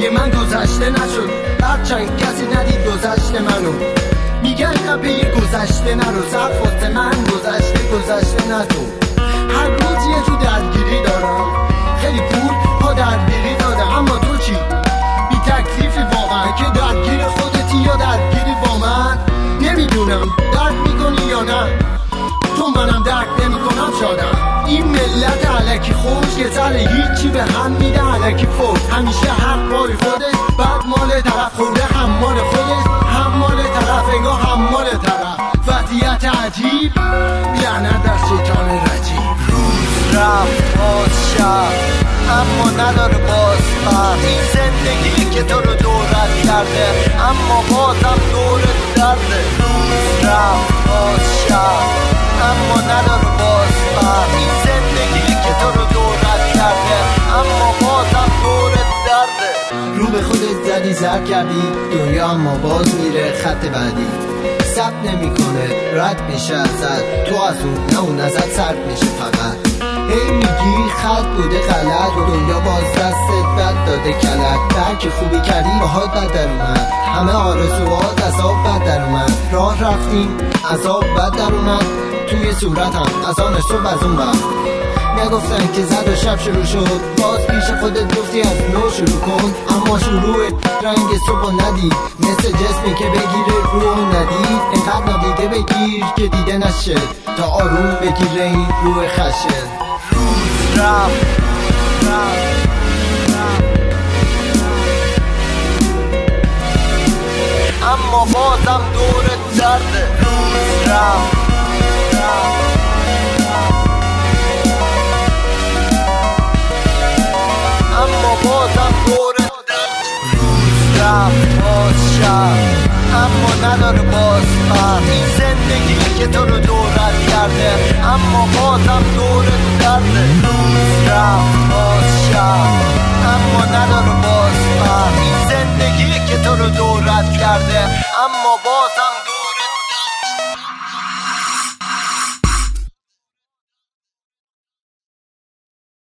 جنگ من گذشته نشد، هرچند کسی ندید گذشته منو. میگن قبه گذشته نرو، سرخوست من گذشته نتو. هر روز یه جو درگیری دارم، خیلی پول ها درگیری داده. اما تو چی؟ بی تکلیفی واقعا که درگیر خودتی یا درگیری با من؟ نمیدونم درد میکنی یا نه، تو منم درد نمیکنم شادم. این ملت علکی خوش یه سر هیچی به هم میده علکی فوت. همیشه حق پای خودش، بعد مال طرف خورده هم مال خودش، هم مال طرف انگاه هم مال طرف. وضعیت عجیب، لعنت در شیطان رجیب. روز رفت باز شب اما نداره باز فرق. این زندگی که تو رو دورت کرده اما بازم دورت درده. روز رفت باز شب اما نداره باز فرق. این زندگی که تو رو دورت کرده اما بازم دورت درده. رو به خودت زدی زر کردی دنیا، اما باز میره خط بعدی. ثبت نمیکنه رد میشه ازت، تو از اون نه اون ازت سرد میشه فقط. هی میگی خط بوده غلط و دنیا باز دستت بد داده کلک. درک خوبی کردی باهات بد در اومد، همه آرزوهات عذاب بد در اومد. راه رفتیم عذاب بد در اومد، توی صورتم از آن صبح از اون بعد. نگفتن که زد و شب شروع شد، باز پیش خودت گفتی از نو شروع کن. اما شروع رنگ صبح ندید، مثل جسمی که بگیره روح ندید. اینقدر ندیده بگیر که دیده نشه، تا آروم بگیره این روح خشه. روز رفت اما بازم دورت درده. روز رفت اما بازم دورت درده. روز رفت باز شب اما نداره باز فرق. این زندگی که تو رو دورت کرده اما بازم دورت درده. روز رفت باز شب اما نداره باز فرق. این زندگی که تو رو دورت کرده اما بازم